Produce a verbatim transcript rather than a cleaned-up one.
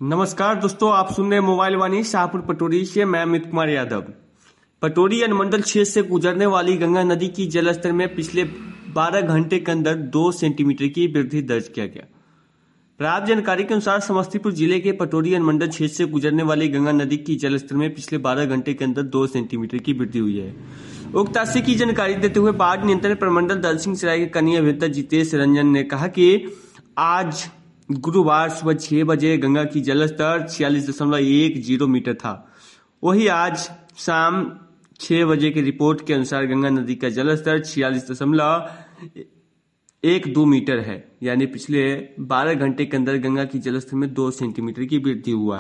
नमस्कार दोस्तों, आप सुन रहे हैं मोबाइल वाणी शाहपुर पटोरी से। मैं अमित कुमार यादव। पटोरी अनुमंडल क्षेत्र से गुजरने वाली गंगा नदी की जलस्तर में पिछले बारह घंटे के अंदर दो सेंटीमीटर की वृद्धि दर्ज किया गया। प्राप्त जानकारी के अनुसार समस्तीपुर जिले के पटोरी अनुमंडल क्षेत्र से गुजरने वाली गंगा नदी की जलस्तर में पिछले बारह घंटे के अंदर दो सेंटीमीटर की वृद्धि हुई है। उक्त राशि की जानकारी देते हुए बाढ़ नियंत्रण प्रमंडल दलसिंह सराय के कनीय अभियंता जितेश रंजन ने कहा कि आज गुरुवार सुबह छह बजे गंगा की जलस्तर छियालीस दशमलव एक जीरो मीटर था। वही आज शाम छह बजे की रिपोर्ट के अनुसार गंगा नदी का जलस्तर छियालीस दशमलव एक दो मीटर है। यानी पिछले बारह घंटे के अंदर गंगा की जलस्तर में दो सेंटीमीटर की वृद्धि हुआ है।